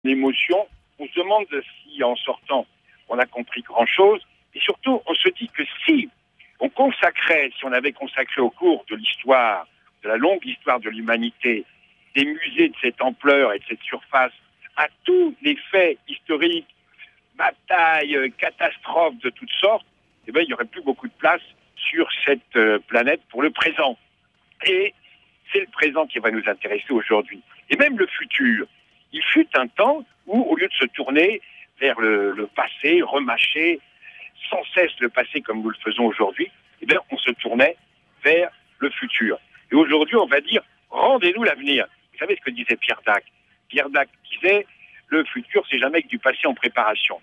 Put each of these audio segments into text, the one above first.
l'émotion, on se demande si en sortant, on a compris grand-chose. Et surtout, on se dit que si on avait consacré au cours de l'histoire, de la longue histoire de l'humanité, des musées de cette ampleur et de cette surface, à tous les faits historiques, batailles, catastrophes de toutes sortes, eh bien, il n'y aurait plus beaucoup de place sur cette planète pour le présent. Et c'est le présent qui va nous intéresser aujourd'hui. Et même le futur. Il fut un temps où, au lieu de se tourner vers le passé, remâcher sans cesse le passé comme nous le faisons aujourd'hui, eh bien, on se tournait vers le futur. Et aujourd'hui, on va dire, rendez-nous l'avenir. Vous savez ce que disait Pierre Dac? Pierre Dac disait, le futur, c'est jamais que du passé en préparation.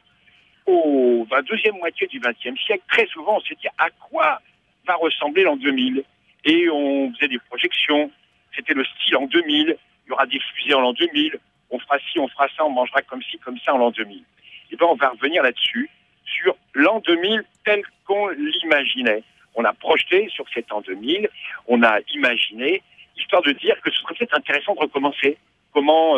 Dans la deuxième moitié du XXe siècle, très souvent, on s'est dit à quoi va ressembler l'an 2000. Et on faisait des projections. C'était le style en 2000. Il y aura des fusées en l'an 2000. On fera ci, on fera ça, on mangera comme ci, comme ça en l'an 2000. Et bien, on va revenir là-dessus, sur l'an 2000 tel qu'on l'imaginait. On a projeté sur cet an 2000, on a imaginé, histoire de dire que ce serait peut-être intéressant de recommencer. Comment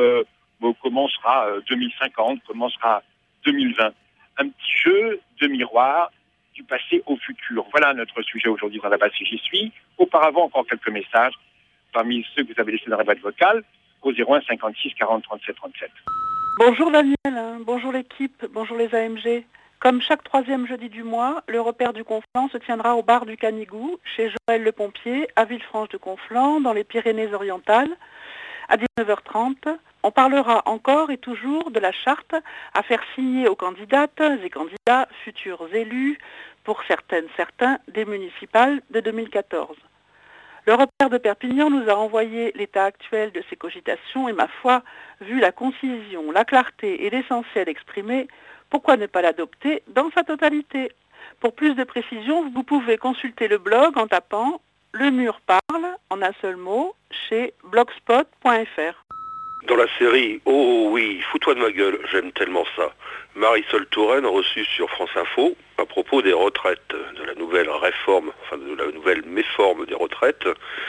sera 2050, comment sera 2020. Un petit jeu de miroir du passé au futur. Voilà notre sujet aujourd'hui dans la base si j'y suis. Auparavant, encore quelques messages parmi ceux que vous avez laissés dans la boîte vocale au 01 56 40 37 37. Bonjour Daniel, bonjour l'équipe, bonjour les AMG. Comme chaque troisième jeudi du mois, le repère du Conflent se tiendra au bar du Canigou, chez Joël Le Pompier, à Villefranche-de-Conflent, dans les Pyrénées-Orientales, à 19h30. On parlera encore et toujours de la charte à faire signer aux candidates et candidats, futurs élus, pour certains des municipales de 2014. Le repère de Perpignan nous a envoyé l'état actuel de ces cogitations et, ma foi, vu la concision, la clarté et l'essentiel exprimé, pourquoi ne pas l'adopter dans sa totalité? Pour plus de précisions, vous pouvez consulter le blog en tapant « Le mur parle » en un seul mot chez blogspot.fr. Dans la série « Oh oui, fous-toi de ma gueule, j'aime tellement ça », Marisol Touraine reçue sur France Info à propos des retraites, de la nouvelle réforme, enfin de la nouvelle méforme des retraites.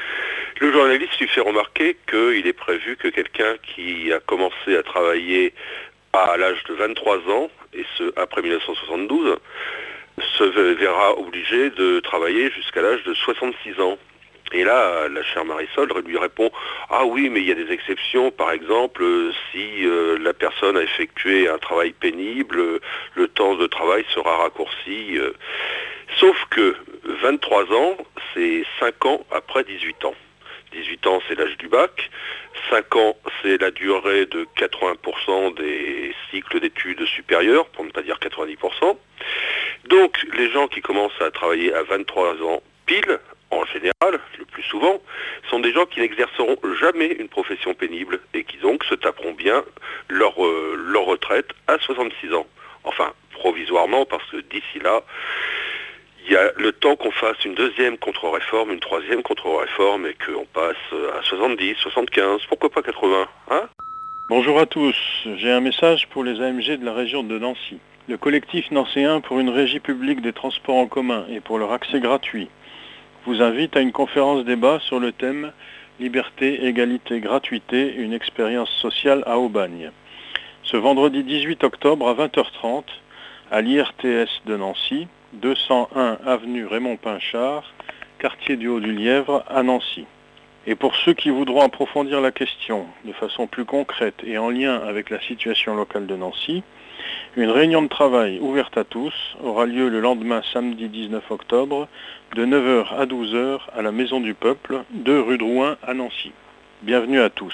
Le journaliste lui fait remarquer qu'il est prévu que quelqu'un qui a commencé à travailler à l'âge de 23 ans, et ce après 1972, se verra obligé de travailler jusqu'à l'âge de 66 ans. Et là, la chère Marisol lui répond « Ah oui, mais il y a des exceptions, par exemple, si la personne a effectué un travail pénible, le temps de travail sera raccourci. » Sauf que 23 ans, c'est 5 ans après 18 ans. 18 ans, c'est l'âge du bac. 5 ans, c'est la durée de 80% des cycles d'études supérieures, pour ne pas dire 90%. Donc, les gens qui commencent à travailler à 23 ans pile, en général, le plus souvent, sont des gens qui n'exerceront jamais une profession pénible et qui donc se taperont bien leur retraite à 66 ans. Enfin, provisoirement, parce que d'ici là, il y a le temps qu'on fasse une deuxième contre-réforme, une troisième contre-réforme et qu'on passe à 70, 75, pourquoi pas 80, hein? Bonjour à tous, j'ai un message pour les AMG de la région de Nancy. Le collectif nancéen pour une régie publique des transports en commun et pour leur accès gratuit vous invite à une conférence débat sur le thème « Liberté, égalité, gratuité, une expérience sociale à Aubagne ». Ce vendredi 18 octobre à 20h30 à l'IRTS de Nancy, 201 avenue Raymond Pinchard, quartier du Haut-du-Lièvre à Nancy. Et pour ceux qui voudront approfondir la question de façon plus concrète et en lien avec la situation locale de Nancy, une réunion de travail ouverte à tous aura lieu le lendemain samedi 19 octobre de 9h à 12h à la Maison du Peuple, 2 rue Drouin à Nancy. Bienvenue à tous.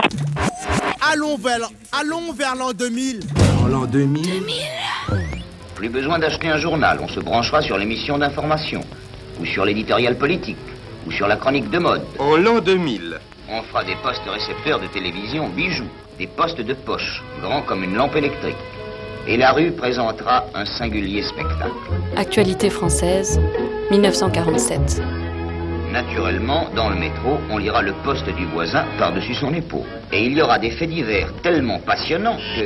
Allons vers l'an 2000. En l'an 2000 Plus besoin d'acheter un journal, on se branchera sur l'émission d'information, ou sur l'éditorial politique, ou sur la chronique de mode. En l'an 2000 On fera des postes récepteurs de télévision bijoux, des postes de poche, grands comme une lampe électrique. Et la rue présentera un singulier spectacle. Actualité française, 1947. Naturellement, dans le métro, on lira le poste du voisin par-dessus son épaule. Et il y aura des faits divers tellement passionnants que...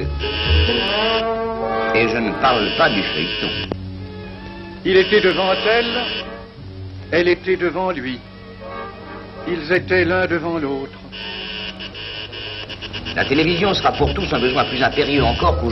Et je ne parle pas du feuilleton. Il était devant elle était devant lui. Ils étaient l'un devant l'autre. La télévision sera pour tous un besoin plus impérieux encore qu'aujourd'hui.